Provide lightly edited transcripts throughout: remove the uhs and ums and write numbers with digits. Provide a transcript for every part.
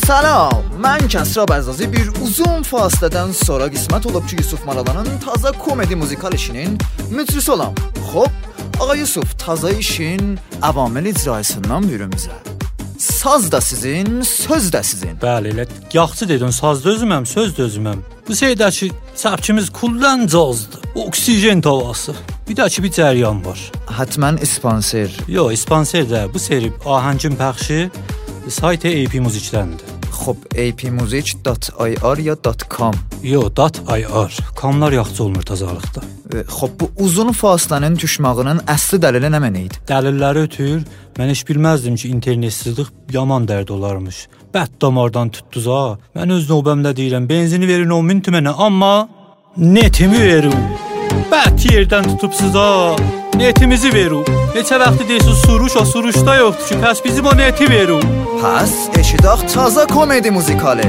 Salam, mən Kəsrab Əzrazi. Bir uzun fasilədən sonra qismət olub ki, Yusuf Maradanın taza komedi muzikal işinin mücrisi olam. Xob, ağa Yusuf, taza işin avamel icrasından buyurun bizə. Saz da sizin, söz də sizin. Bəli, elə yaxşı dedin, saz da özüməm, söz də özüməm. Bu seydəki səbkimiz kullancazdır. Oksigen tavası. Bir də ki, bir cəryan var. Hətmən ispanser. Yox, ispanser də. Bu seri ahəngin pəxşi saytı AP Muzikdəndir. Xob, apmuzik.ir ya .com? Yox, .ir. Kamlar yaxşı olmur tazalıqda. Xob, bu uzun fasilənin düşmağının əsli dəlili nə mənə idi? Dəlilləri ötür, mən heç bilməzdim ki, internetsizlik yaman dərd olarmış. Bət damardan tutduz ha. Mən öz növbəmdə deyirəm, benzini verin 10.000 tümənə, amma netimi verin. Bət yerdən tutubsuz ha. Netimizi verin. Neçə vaxtı deyirsiniz, suruş o suruşda yoxdur ki, pəs bizim o neti verin. Pəs eşidaq taza komedi muzikali.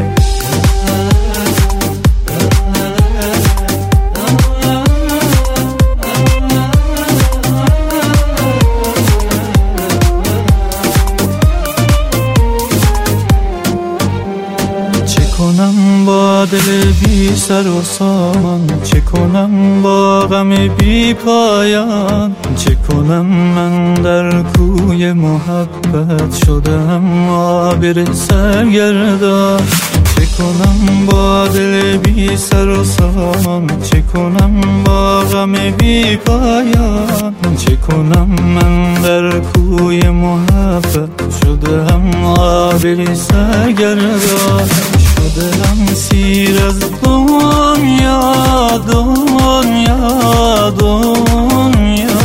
کنم با دل بی سر و سامان، چه کنم با غم بی پایان، چه کنم من در کوی محبت شدم آبر سرگردان، چه کنم با دل بی سر و سامان، چه کنم با غم بی پایان، چه کنم من در کوی محبت شدم آبر سرگردان، شدم سیر از دنیا دنیا دنیا.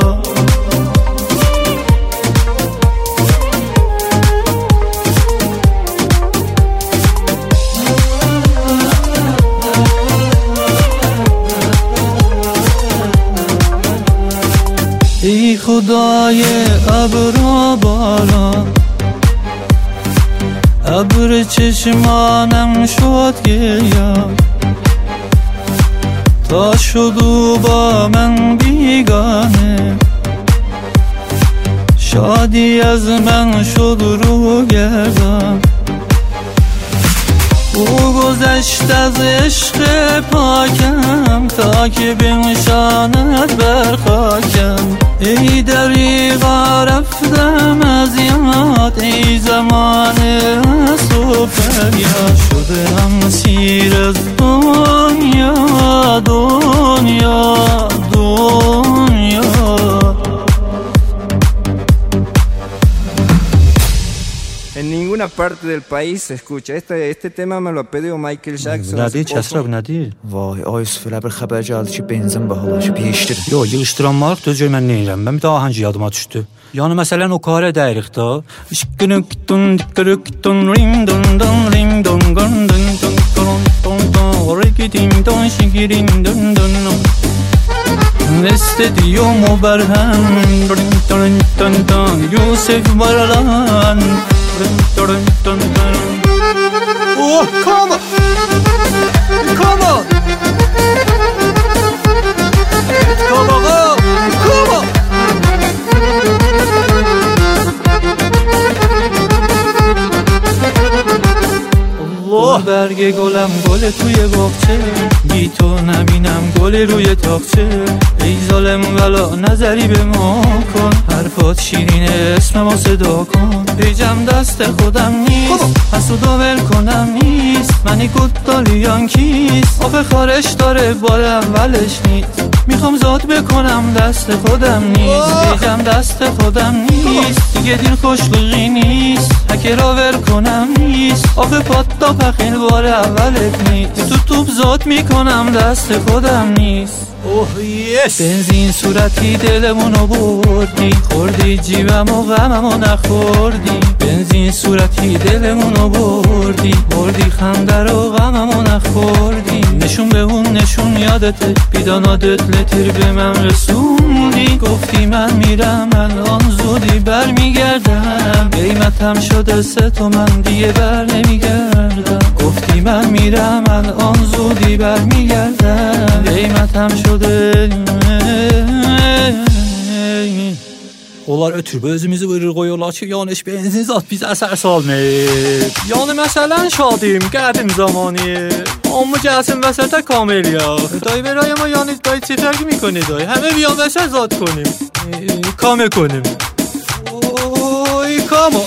ای خدای ابر و باران، ابر چشمانم شد گریان، تا شد او با من بیگانه، شادی از من شد رو گردان، او گذشت از عشق پاکم تا که بنشاند بر خاکم، ای دریغا رفتم از یاد، ای زمانه از و فریاد، شدم سیر از دنیا دنیا دنیا. En ninguna parte del país se escucha. Este tema me lo ha pedido Michael Jackson. Nədir, Kəsrab, nədir? Vay, ay Yusuf, elə bir xəbər gəldi ki, benzin bahalaşıb, yeyişdir. Yox, yığışdıranmalıq da gör mən nə edirəm. Mən bir daha hangi yadıma düşdü. Yəni məsələn o qarə dəyirik da. İşqınıqdun diqqırıqdun ringdun dun ringdun gundun dun dun dun dun rigidin dun şigirin dun dun. استدیوم و برهم دن دن دن دن یوسف برلان دن دن دن. Oh, come on! Come on! Come on! Come on! گل برگ گلم گل توی باغچه، بی تو نبینم گل روی تاقچه، ای ظالم ولا نظری به ما کن، حرفات شیرینه اسم ما صدا کن، پیجم دست خودم نیست، حسودا ول کنم نیست، منی کدالیان کیست، آب خارش داره بار اولش نیست، میخوام زاد بکنم دست خودم نیست، پیجم دست خودم نیست، دیگه دیر خوشلوقی نیست، هکه را ور کنم نیست، آب پات دا پخیل بار اولت نیست، تو توب زاد میکنم دست خودم نیست. اوه یس. بنزین صورتی دلمونو بردی، خوردی جیبم و غممو نخوردی، بنزین صورتی دلمونو بردی، بردی خنده رو غممو نخوردی، نشون به اون نشون یادته، بیدانادت لتر به من رسوندی، گفتی من میرم الان زودی بر میگردم، قیمتم شده 3 تومن دیگه بر نمیگردم، گفتی من میرم الان زودی بر میگردم، قیمتم شده Onlar ötürüb özümüzü vurur qoyurlar ki, yəni heç benzin zat biz əsər salmayıb. Yəni məsələn şadim, qədim zamanı. Amma gəlsin vəsətə kameliya. Dayı برای ما یعنی دایی چه فرقی میکنه دایی؟ همه بیان وسط زاد کنیم. کامه کنیم. کاما.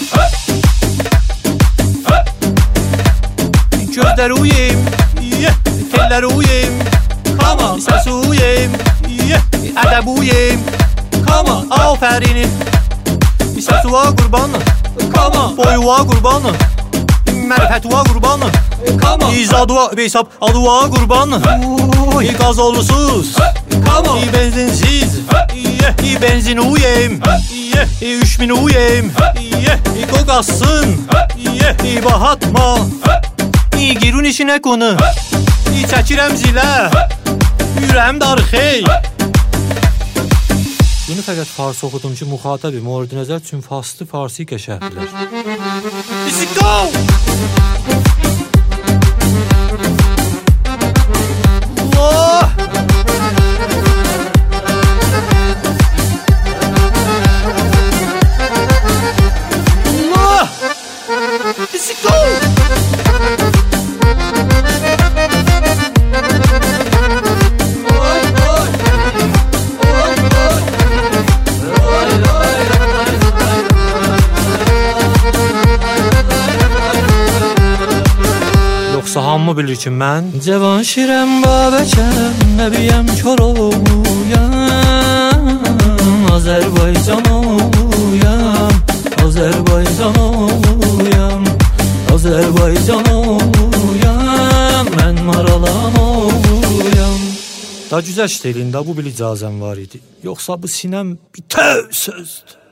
Gözlər uyuyum, tellər uyuyum. Kama, səs uyuyum, ədəb uyuyum. Kama, afərini. Səsuva qurbanı. Kama, boyuva qurbanı. Mərifətuva qurbanı. Kama, izaduva, beysab, aduva qurbanı. Qaz olsuz. Kama, benzinsiz. Benzin uyuyum. 3000 uyuyum. Qoqasın. Bahatma. Girun işinə qonu. Çəkirəm zilə. Ürəm darxey. Bunu fəqət fars oxudum ki, müxatabı mورد nəzər üçün faslı farsi qəşəh bilər. Let's go! Allah! Allah! Let's go! Hamı bilir ki mən Cavan şirəm babəkəm Nəbiyəm Koroğluyam Azərbaycan oğluyam Azərbaycan oğluyam Azərbaycan oğluyam Mən maralan oğluyam Da güzel işləyirində bu bil icazəm var idi Yoxsa bu sinəm bir sözdür